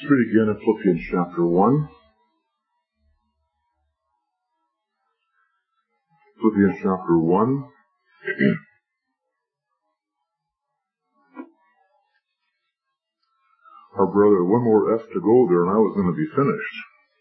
Let's read again in Philippians chapter 1. Philippians chapter 1. Our brother, one more F to go there and I was going to be finished.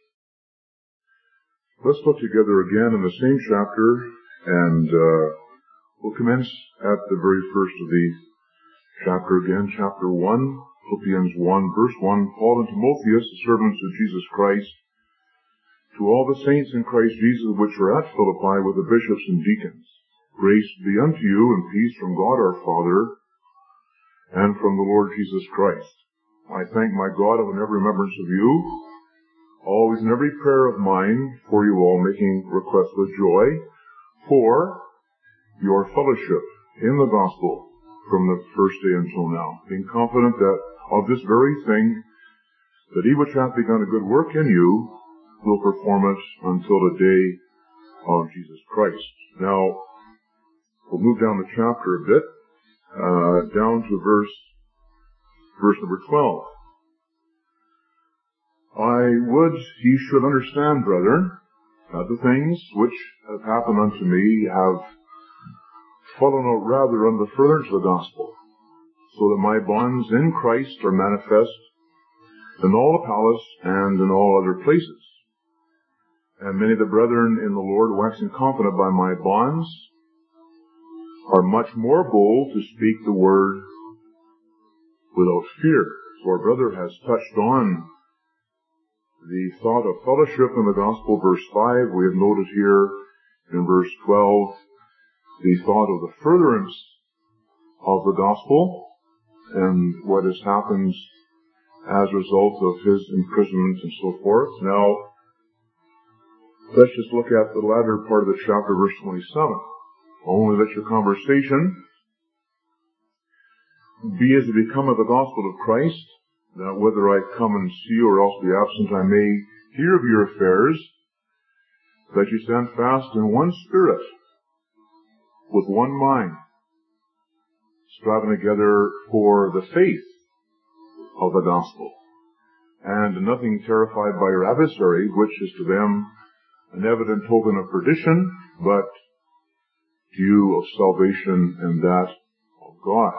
Let's look together again in the same chapter, and we'll commence at the very first of the chapter again, chapter 1, Philippians 1, verse 1. Paul and Timotheus, the servants of Jesus Christ, to all the saints in Christ Jesus which are at Philippi with the bishops and deacons. Grace be unto you and peace from God our Father and from the Lord Jesus Christ. I thank my God in every remembrance of you, always in every prayer of mine for you all, making request with joy for your fellowship in the gospel from the first day until now, being confident that of this very thing, that he which hath begun a good work in you will perform it until the day of Jesus Christ. Now, we'll move down the chapter a bit, down to verse number 12. I would ye should understand, brethren, that the things which have happened unto me have fallen out rather under the furtherance of the gospel, so that my bonds in Christ are manifest in all the palace and in all other places. And many of the brethren in the Lord, waxing confident by my bonds, are much more bold to speak the word without fear. So our brother has touched on the thought of fellowship in the gospel, verse 5. We have noted here in verse 12 the thought of the furtherance of the gospel and what has happened as a result of his imprisonment and so forth. Now, let's just look at the latter part of the chapter, verse 27. Only let your conversation be as it becometh the gospel of Christ, that whether I come and see you or else be absent, I may hear of your affairs, that you stand fast in one spirit, with one mind, striving together for the faith of the gospel, and nothing terrified by your adversary, which is to them an evident token of perdition, but to you of salvation, and that of God.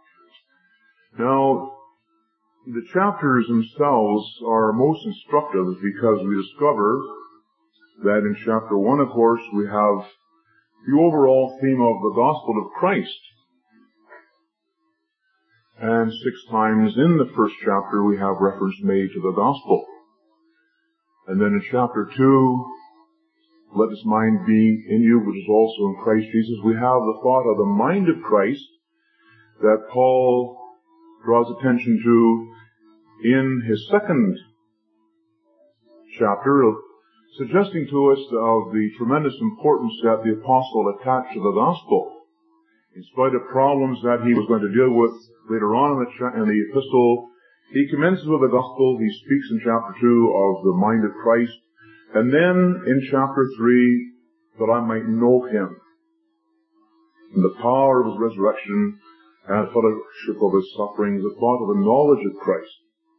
Now, the chapters themselves are most instructive because we discover that in chapter 1, of course, we have the overall theme of the gospel of Christ. And 6 times in the first chapter we have reference made to the gospel. And then in chapter 2, let this mind be in you, which is also in Christ Jesus. We have the thought of the mind of Christ that Paul draws attention to in his second chapter, suggesting to us of the tremendous importance that the apostle attached to the gospel. In spite of problems that he was going to deal with later on in the epistle, he commences with the gospel. He speaks in chapter 2 of the mind of Christ. And then in chapter 3, that I might know him, and the power of his resurrection and fellowship of his sufferings, the thought of the knowledge of Christ.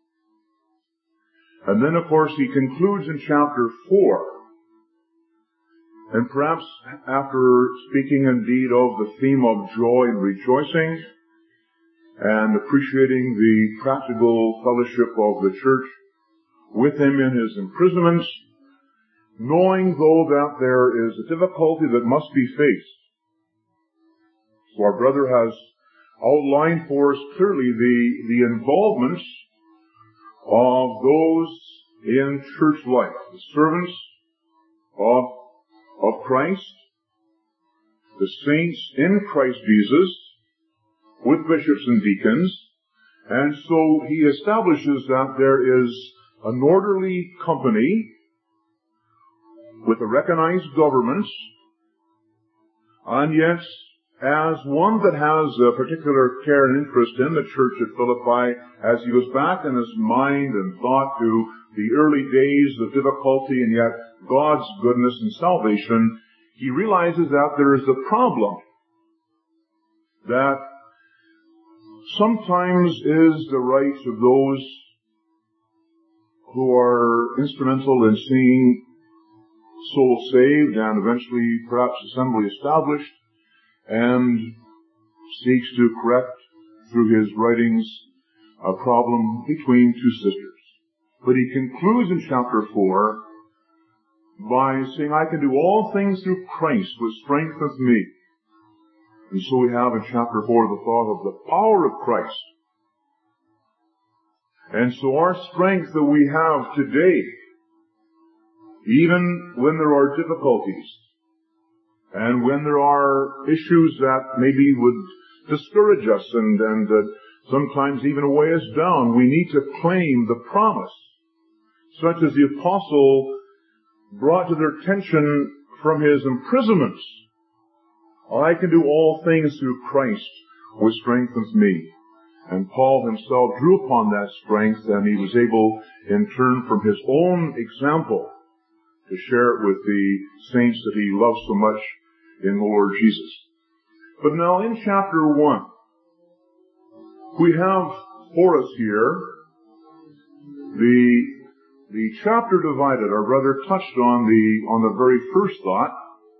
And then, of course, he concludes in chapter 4. And perhaps after speaking indeed of the theme of joy and rejoicing, and appreciating the practical fellowship of the church with him in his imprisonments, knowing though that there is a difficulty that must be faced. So our brother has outlined for us clearly the involvements of those in church life, the servants of Christ, the saints in Christ Jesus, with bishops and deacons. And so he establishes that there is an orderly company with a recognized government, and yet as one that has a particular care and interest in the church at Philippi, as he goes back in his mind and thought to the early days of difficulty and yet God's goodness and salvation, he realizes that there is a problem that sometimes is the right of those who are instrumental in seeing souls saved and eventually perhaps assembly established, and seeks to correct through his writings a problem between two sisters. But he concludes in chapter 4 by saying, I can do all things through Christ which strengthens me. And so we have in chapter 4 the thought of the power of Christ. And so our strength that we have today, even when there are difficulties, and when there are issues that maybe would discourage us and sometimes even weigh us down, we need to claim the promise, such as the apostle brought to their attention from his imprisonments. I can do all things through Christ, which strengthens me. And Paul himself drew upon that strength, and he was able, in turn, from his own example, to share it with the saints that he loves so much in the Lord Jesus. But now in chapter 1, we have for us here the chapter divided. Our brother touched on the very first thought.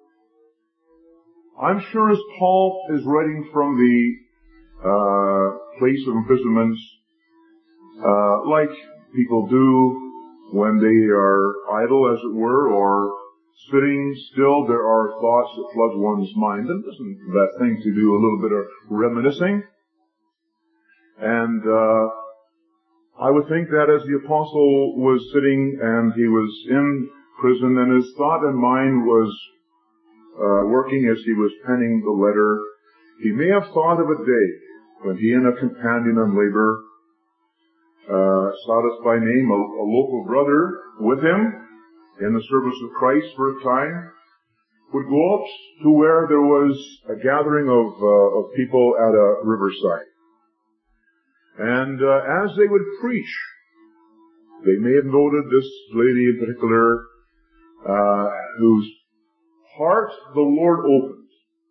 I'm sure as Paul is writing from the place of imprisonment, like people do when they are idle, as it were, or sitting still, there are thoughts that flood one's mind. And it isn't a bad thing to do a little bit of reminiscing. And I would think that as the apostle was sitting and he was in prison and his thought and mind was working as he was penning the letter, he may have thought of a day when he and a companion in labor, Silas by name, a local brother with him in the service of Christ for a time, would go up to where there was a gathering of people at a riverside. And as they would preach, they may have noted this lady in particular, whose heart the Lord opened,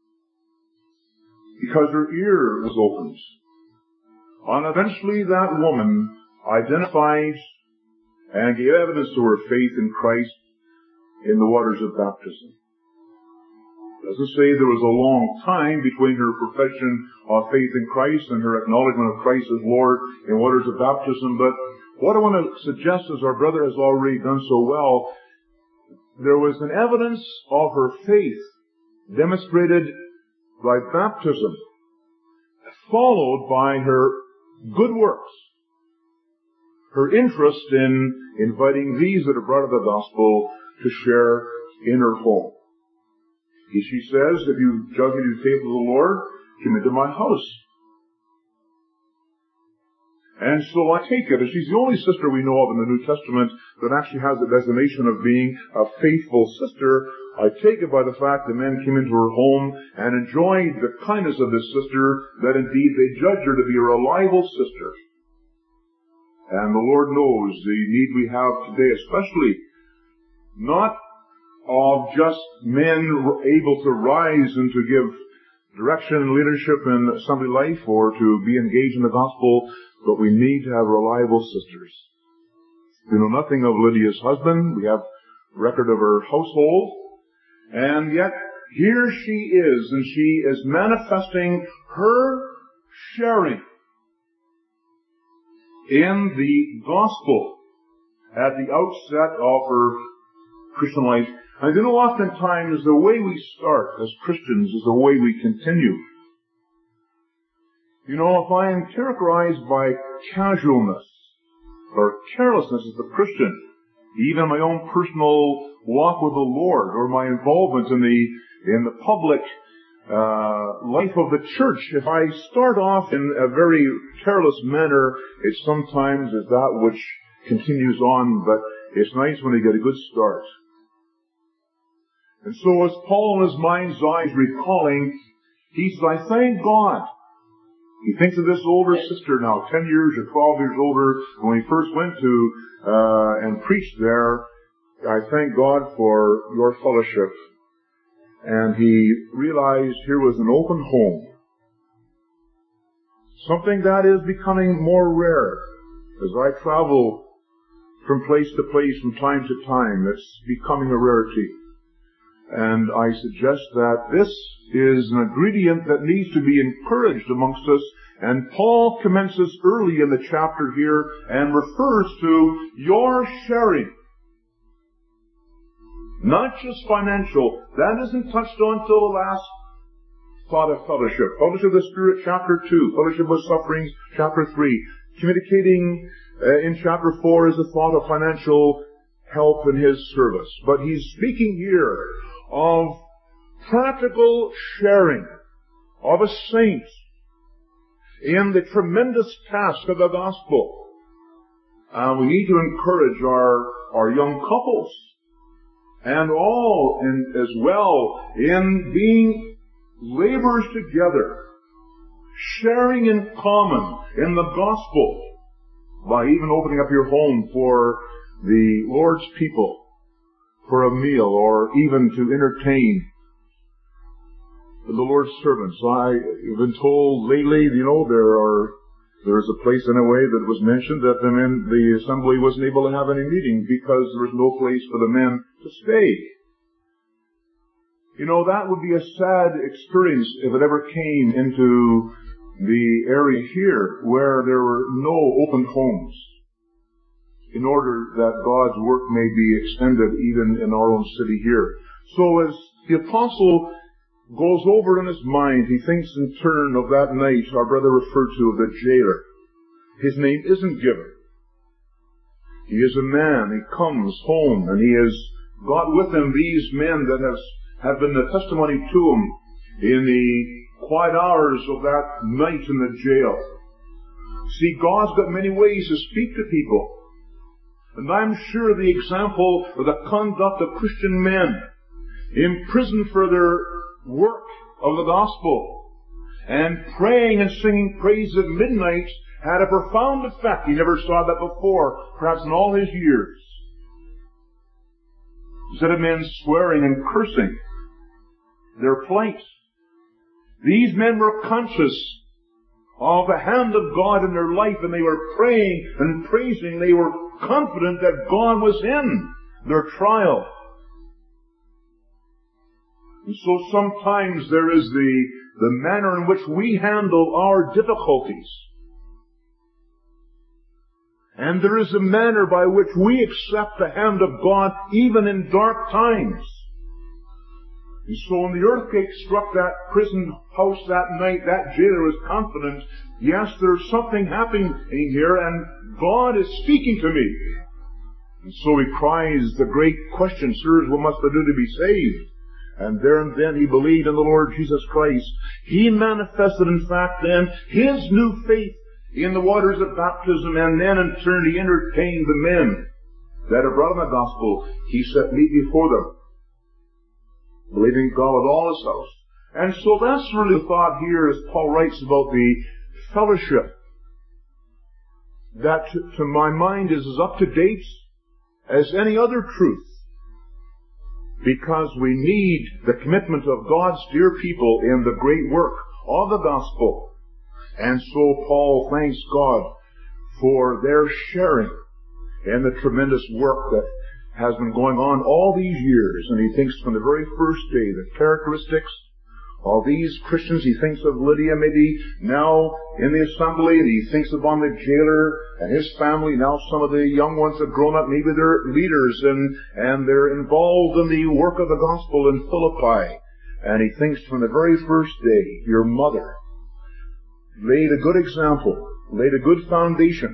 because her ear was opened. And eventually that woman identified and gave evidence to her faith in Christ in the waters of baptism. It doesn't say there was a long time between her profession of faith in Christ and her acknowledgement of Christ as Lord in waters of baptism, but what I want to suggest, as our brother has already done so well, there was an evidence of her faith demonstrated by baptism, followed by her good works, her interest in inviting these that are brought of the gospel to share in her home. She says, if you judge me to the table of the Lord, come into my house. And so I take it, as she's the only sister we know of in the New Testament that actually has the designation of being a faithful sister, I take it by the fact that men came into her home and enjoyed the kindness of this sister, that indeed they judged her to be a reliable sister. And the Lord knows the need we have today, especially not of just men able to rise and to give direction and leadership in assembly life or to be engaged in the gospel, but we need to have reliable sisters. We know nothing of Lydia's husband. We have record of her household. And yet, here she is, and she is manifesting her sharing in the gospel at the outset of her Christian life. And you know, oftentimes the way we start as Christians is the way we continue. You know, if I am characterized by casualness or carelessness as a Christian, even my own personal walk with the Lord or my involvement in the public life of the church, if I start off in a very careless manner, it sometimes is that which continues on, but it's nice when you get a good start. And so as Paul in his mind's eye is recalling, he says, I thank God. He thinks of this older sister now, 10 years or 12 years older, when he first went to and preached there. I thank God for your fellowship. And he realized here was an open home. Something that is becoming more rare as I travel from place to place, from time to time. It's becoming a rarity. And I suggest that this is an ingredient that needs to be encouraged amongst us. And Paul commences early in the chapter here and refers to your sharing. Not just financial. That isn't touched on till the last thought of fellowship. Fellowship of the Spirit, chapter 2. Fellowship with sufferings, chapter 3. Communicating in chapter 4 is the thought of financial help in his service. But he's speaking here of practical sharing of a saint in the tremendous task of the gospel. We need to encourage our young couples and all as well in being laborers together, sharing in common in the gospel by even opening up your home for the Lord's people for a meal or even to entertain the Lord's servants. I've been told lately, there's a place in a way that was mentioned that the assembly wasn't able to have any meeting because there was no place for the men to stay. That would be a sad experience if it ever came into the area here where there were no open homes, in order that God's work may be extended even in our own city here. So as the apostle goes over in his mind, he thinks in turn of that night our brother referred to, of the jailer. His name isn't given. He is a man. He comes home and he has got with him these men that have been the testimony to him in the quiet hours of that night in the jail. See, God's got many ways to speak to people. And I'm sure the example or the conduct of Christian men imprisoned for their work of the gospel and praying and singing praise at midnight had a profound effect. He never saw that before, perhaps in all his years. Instead of men swearing and cursing their plight, these men were conscious of the hand of God in their life, and they were praying and praising. They were confident that God was in their trial. And so sometimes there is the manner in which we handle our difficulties. And there is a manner by which we accept the hand of God even in dark times. And so when the earthquake struck that prison house that night, that jailer was confident, yes, there's something happening here, and God is speaking to me. And so he cries the great question, sirs, what must I do to be saved? And there and then he believed in the Lord Jesus Christ. He manifested, in fact, then his new faith in the waters of baptism, and then in turn he entertained the men that have brought him the gospel. He set meat before them, believing God with all his house. And so that's really the thought here as Paul writes about the fellowship that to my mind is as up to date as any other truth, because we need the commitment of God's dear people in the great work of the gospel. And so Paul thanks God for their sharing in the tremendous work that has been going on all these years. And he thinks from the very first day the characteristics of these Christians. He thinks of Lydia maybe now in the assembly, and he thinks upon the jailer and his family. Now some of the young ones have grown up, maybe they're leaders and they're involved in the work of the gospel in Philippi. And he thinks from the very first day, your mother laid a good example, laid a good foundation.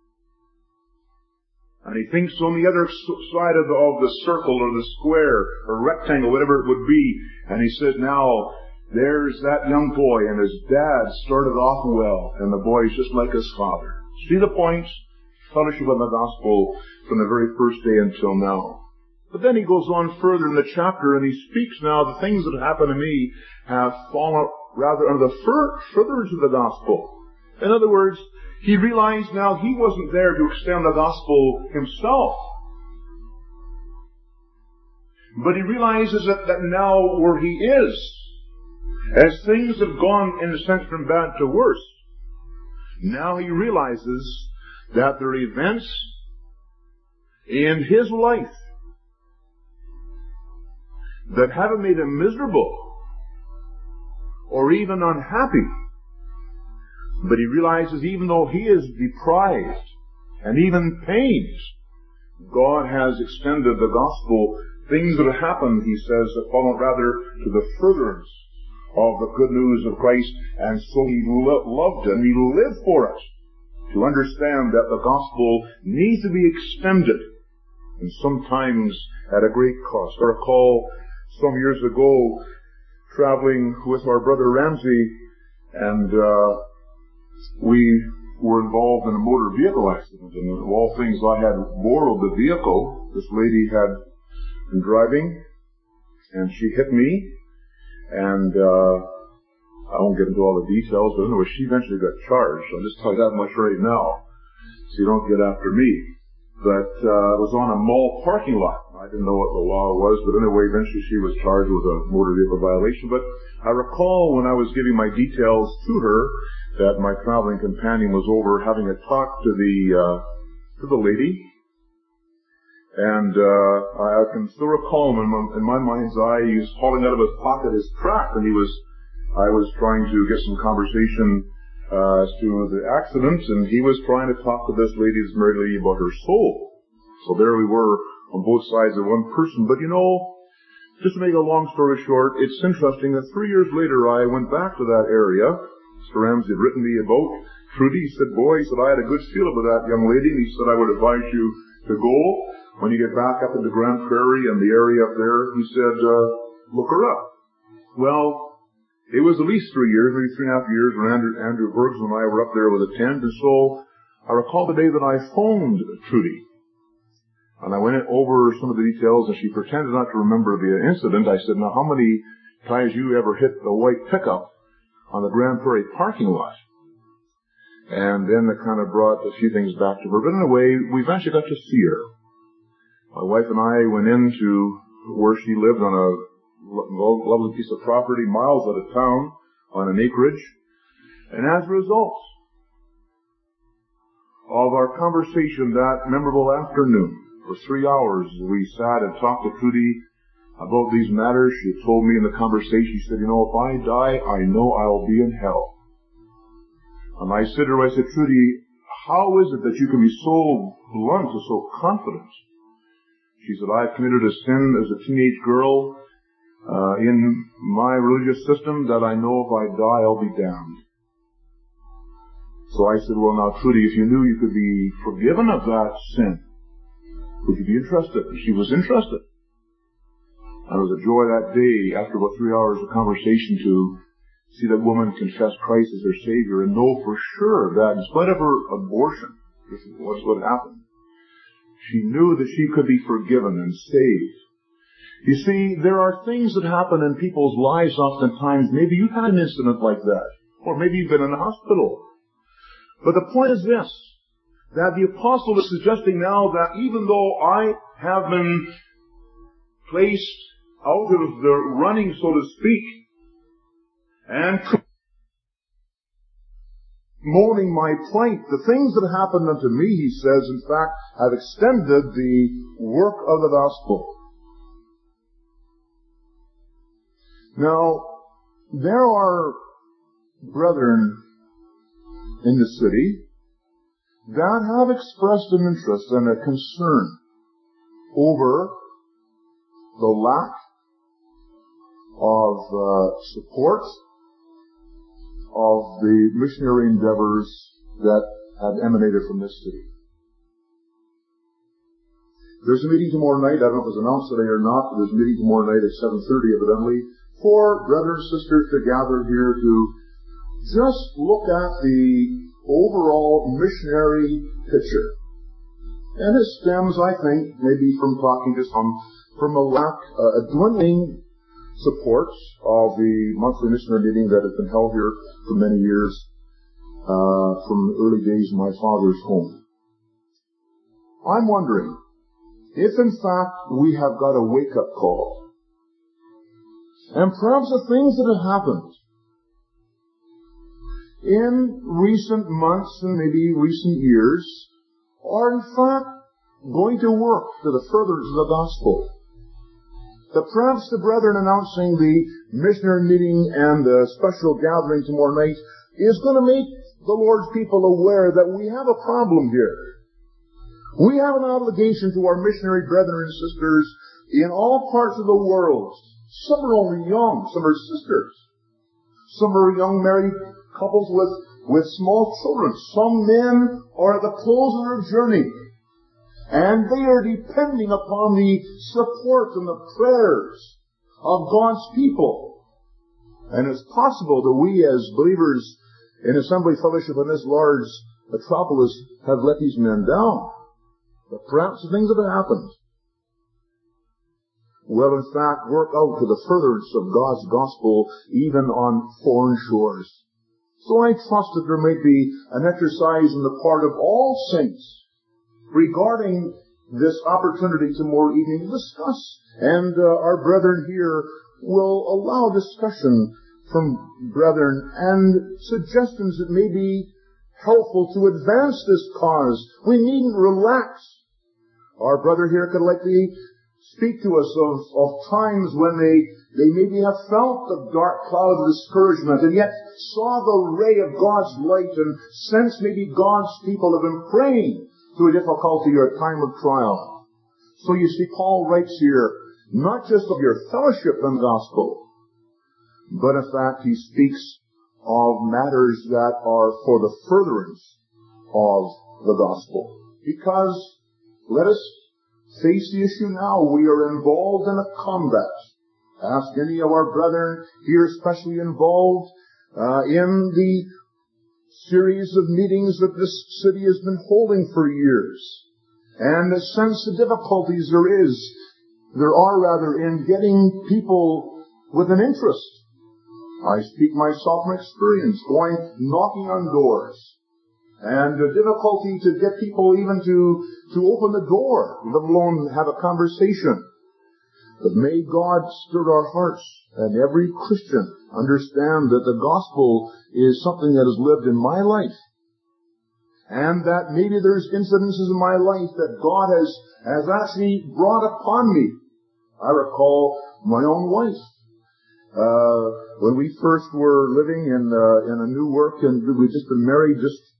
And he thinks on the other side of the circle or the square or rectangle, whatever it would be, and he says, now, there's that young boy, and his dad started off well, and the boy's just like his father. See the point? Fellowship of the gospel from the very first day until now. But then he goes on further in the chapter, and he speaks now, the things that happened to me have fallen rather under the furtherance of the gospel. In other words, he realized now he wasn't there to extend the gospel himself. But he realizes that now where he is, as things have gone in a sense from bad to worse, now he realizes that there are events in his life that haven't made him miserable or even unhappy. But he realizes even though he is deprived and even pains, God has extended the gospel. Things that have happened, he says, have fallen rather to the furtherance of the good news of Christ, and so he loved it, and he lived for it, to understand that the gospel needs to be extended, and sometimes at a great cost. I recall some years ago traveling with our brother Ramsey, and we were involved in a motor vehicle accident, and of all things I had borrowed the vehicle. This lady had been driving, and she hit me, and I won't get into all the details, but anyway, she eventually got charged. I'll just tell you that much right now, so you don't get after me. But it was on a mall parking lot. I didn't know what the law was, but anyway, eventually she was charged with a motor vehicle violation. But I recall when I was giving my details to her that my traveling companion was over having a talk to the lady. And I can still recall him in my mind's eye. He was hauling out of his pocket his tract, and I was trying to get some conversation as to the accident, and he was trying to talk to this lady, this married lady, about her soul. So there we were on both sides of one person. But you know, just to make a long story short, it's interesting that 3 years later I went back to that area. Mr. Ramsey had written me about Trudy. He said, boy, he said, I had a good feel about that young lady, and he said, I would advise you to go. When you get back up into Grand Prairie and the area up there, he said, look her up. Well, it was at least 3 years, maybe 3.5 years, when Andrew Bergs and I were up there with a tent, and so I recall the day that I phoned Trudy. And I went over some of the details, and she pretended not to remember the incident. I said, now, how many times you ever hit the white pickup on the Grand Prairie parking lot? And then it kind of brought a few things back to her. But anyway, we eventually got to see her. My wife and I went into where she lived on a lovely piece of property, miles out of town, on an acreage. And as a result of our conversation that memorable afternoon, for 3 hours we sat and talked to Trudy about these matters. She told me in the conversation, she said, you know, if I die, I know I'll be in hell. And I said to her, I said, Trudy, how is it that you can be so blunt and so confident? She said, I committed a sin as a teenage girl in my religious system that I know if I die, I'll be damned. So I said, well, now, Trudy, if you knew you could be forgiven of that sin, would you be interested? And she was interested. And it was a joy that day, after about 3 hours of conversation, to see that woman confess Christ as her Savior and know for sure that in spite of her abortion, this is what happened, she knew that she could be forgiven and saved. You see, there are things that happen in people's lives oftentimes. Maybe you've had an incident like that, or maybe you've been in a hospital. But the point is this, that the apostle is suggesting now that even though I have been placed out of the running, so to speak, and mourning my plight, the things that happened unto me, he says, in fact, have extended the work of the gospel. Now, there are brethren in the city that have expressed an interest and a concern over the lack of support of the missionary endeavors that have emanated from this city. There's a meeting tomorrow night. I don't know if it's announced today or not, but there's a meeting tomorrow night at 7:30 evidently for brothers and sisters to gather here to just look at the overall missionary picture. And it stems, I think, maybe from talking to some, from a lack, a dwindling support of the monthly missionary meeting that has been held here for many years, from the early days in my father's home. I'm wondering if in fact we have got a wake-up call. And perhaps the things that have happened in recent months and maybe recent years are in fact going to work to the furtherance of the gospel. That perhaps the brethren announcing the missionary meeting and the special gathering tomorrow night is going to make the Lord's people aware that we have a problem here. We have an obligation to our missionary brethren and sisters in all parts of the world. Some are only young, some are sisters. Some are young married couples with small children. Some men are at the close of their journey. And they are depending upon the support and the prayers of God's people. And it's possible that we as believers in Assembly Fellowship in this large metropolis have let these men down. But perhaps things have happened. Will in fact work out to the furtherance of God's gospel even on foreign shores. So I trust that there may be an exercise on the part of all saints regarding this opportunity tomorrow evening to discuss. And our brethren here will allow discussion from brethren and suggestions that may be helpful to advance this cause. We needn't relax. Our brother here could likely speak to us of times when they maybe have felt the dark cloud of discouragement and yet saw the ray of God's light and sensed maybe God's people have been praying through a difficulty or a time of trial. So you see, Paul writes here not just of your fellowship in the gospel, but in fact he speaks of matters that are for the furtherance of the gospel. Because, let us face the issue now, we are involved in a combat. Ask any of our brethren here especially involved in the series of meetings that this city has been holding for years. And sense the difficulties there are in getting people with an interest. I speak myself from experience, going, knocking on doors. And the difficulty to get people even to open the door, let alone have a conversation. But may God stir our hearts and every Christian understand that the gospel is something that is lived in my life. And that maybe there's incidences in my life that God has actually brought upon me. I recall my own wife. When we first were living in a new work, and we'd just been married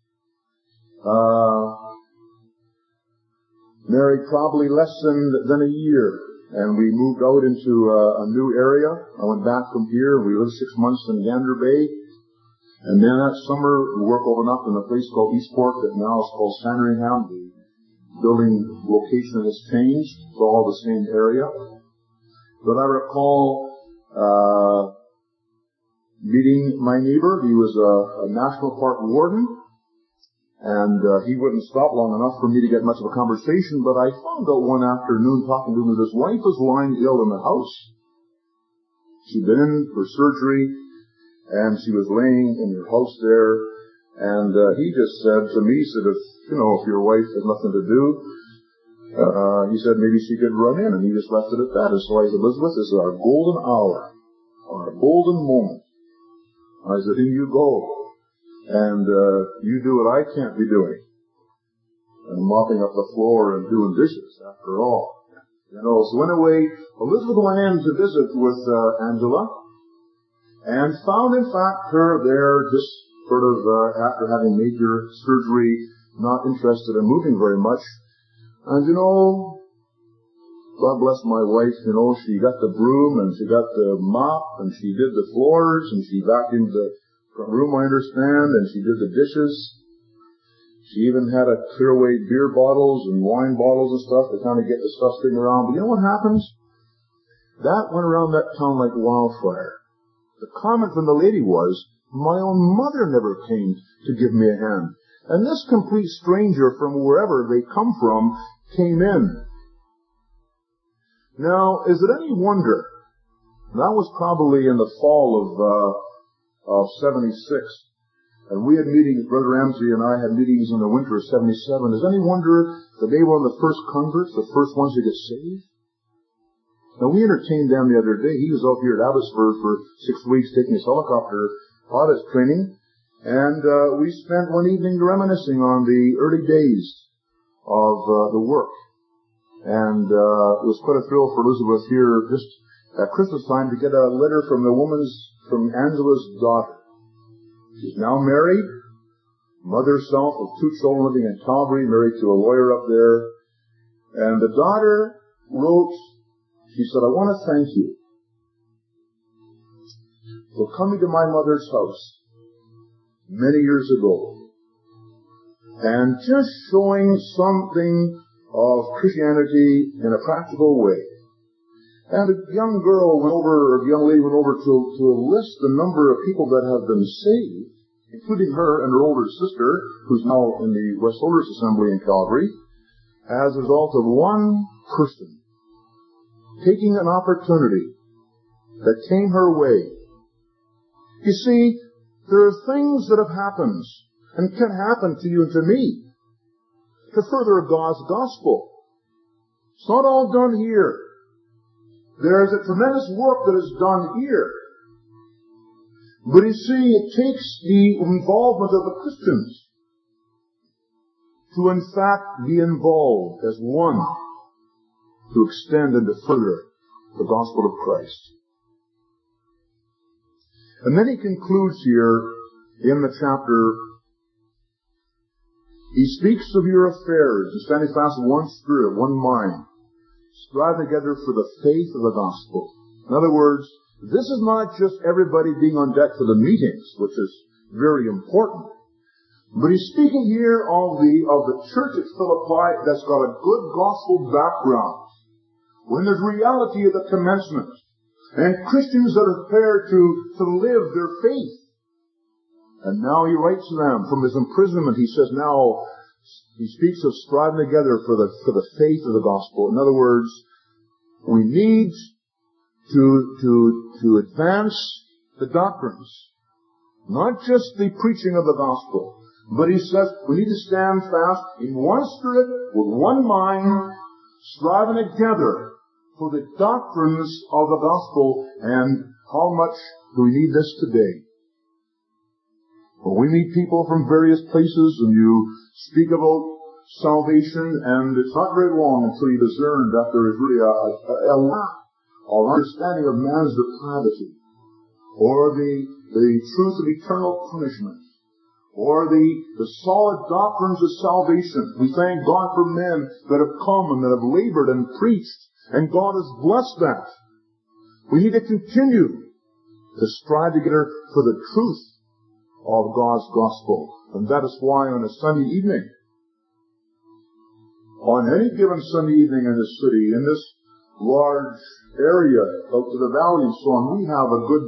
probably less than a year. And we moved out into a new area. I went back from here. We lived 6 months in Gander Bay. And then that summer, the work opened up in a place called Eastport that now is called Sandringham. The building location has changed. It's all the same area. But I recall meeting my neighbor. He was a national park warden. And he wouldn't stop long enough for me to get much of a conversation, but I found out one afternoon talking to him that his wife was lying ill in the house. She'd been in for surgery, and she was laying in her house there, and he just said to me, he said, if your wife has nothing to do, he said maybe she could run in, and he just left it at that. And so I said, Elizabeth, this is our golden hour, our golden moment. I said, in you go. And you do what I can't be doing. And mopping up the floor and doing dishes, after all. So anyway, Elizabeth went in to visit with Angela and found, in fact, her there just sort of after having major surgery, not interested in moving very much. And God bless my wife, she got the broom and she got the mop and she did the floors and she vacuumed the room, I understand, and she did the dishes. She even had to clear away beer bottles and wine bottles and stuff to kind of get the stuff straightened around. But you know what happens? That went around that town like wildfire. The comment from the lady was, my own mother never came to give me a hand. And this complete stranger from wherever they come from came in. Now, is it any wonder? That was probably in the fall of 76. And we had meetings, Brother Ramsey and I had meetings in the winter of 77. Is any wonder that they were one of the first converts, the first ones to get saved? Now, we entertained them the other day. He was out here at Abbotsford for 6 weeks taking his helicopter pilot training. And we spent one evening reminiscing on the early days of the work. And it was quite a thrill for Elizabeth here just at Christmas time to get a letter from from Angela's daughter. She's now married, mother herself with 2 children living in Calgary, married to a lawyer up there. And the daughter wrote, she said, "I want to thank you for coming to my mother's house many years ago and just showing something of Christianity in a practical way." And a young girl went over, or a young lady went over to list the number of people that have been saved, including her and her older sister, who's now in the West Holders Assembly in Calgary, as a result of one person taking an opportunity that came her way. You see, there are things that have happened and can happen to you and to me to further God's gospel. It's not all done here. There is a tremendous work that is done here. But you see, it takes the involvement of the Christians to in fact be involved as one to extend and to further the gospel of Christ. And then he concludes here in the chapter, he speaks of your affairs, and standing fast in one spirit, one mind, striving together for the faith of the gospel. In other words, this is not just everybody being on deck for the meetings, which is very important. But he's speaking here of the church at Philippi that's got a good gospel background. When there's reality at the commencement, and Christians that are prepared to live their faith. And now he writes to them from his imprisonment. He says now, he speaks of striving together for the faith of the gospel. In other words, we need to advance the doctrines, not just the preaching of the gospel. But he says we need to stand fast in one spirit, with one mind, striving together for the doctrines of the gospel. And how much do we need this today? Well, we meet people from various places, and you speak about salvation, and it's not very long until you discern that there is really a lack of understanding of man's depravity, or the truth of eternal punishment, or the solid doctrines of salvation. We thank God for men that have come and that have labored and preached, and God has blessed that. We need to continue to strive together for the truth of God's gospel. And that is why on a Sunday evening, on any given Sunday evening in this city, in this large area out to the valley and so on, we have a good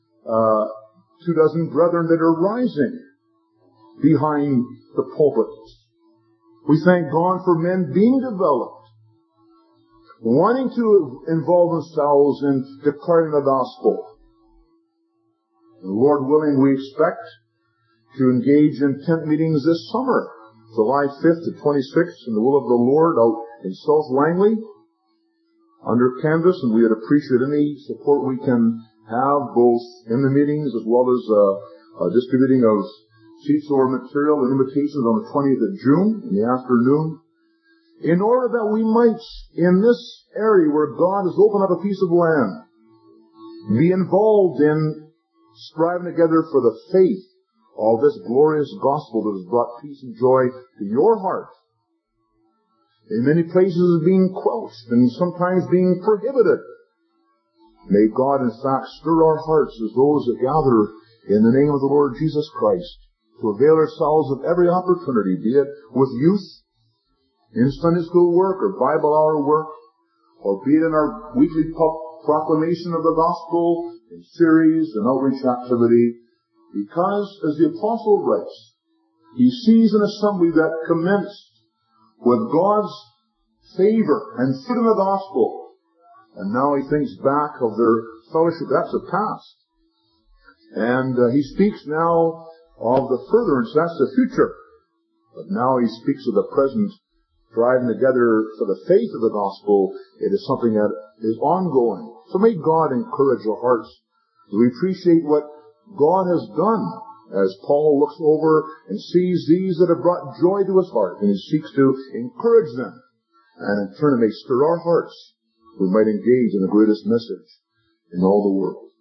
24 brethren that are rising behind the pulpit. We thank God for men being developed, wanting to involve themselves in declaring the gospel. And Lord willing, we expect to engage in tent meetings this summer, July 5th to 26th, in the will of the Lord, out in South Langley, under canvas, and we would appreciate any support we can have, both in the meetings as well as distributing of seats or material and invitations on the 20th of June in the afternoon, in order that we might, in this area where God has opened up a piece of land, be involved in striving together for the faith of this glorious gospel that has brought peace and joy to your heart. In many places is being quenched and sometimes being prohibited. May God in fact stir our hearts as those that gather in the name of the Lord Jesus Christ to avail ourselves of every opportunity, be it with youth, in Sunday school work or Bible hour work, or be it in our weekly proclamation of the gospel, in series and outreach activity. Because, as the apostle writes, he sees an assembly that commenced with God's favor and fruit in the gospel, and now he thinks back of their fellowship. That's the past. And he speaks now of the furtherance. That's the future. But now he speaks of the present, driving together for the faith of the gospel. It is something that is ongoing. So may God encourage our hearts. We appreciate what God has done as Paul looks over and sees these that have brought joy to his heart, and he seeks to encourage them And in turn, it may stir our hearts. We might engage in the greatest message in all the world.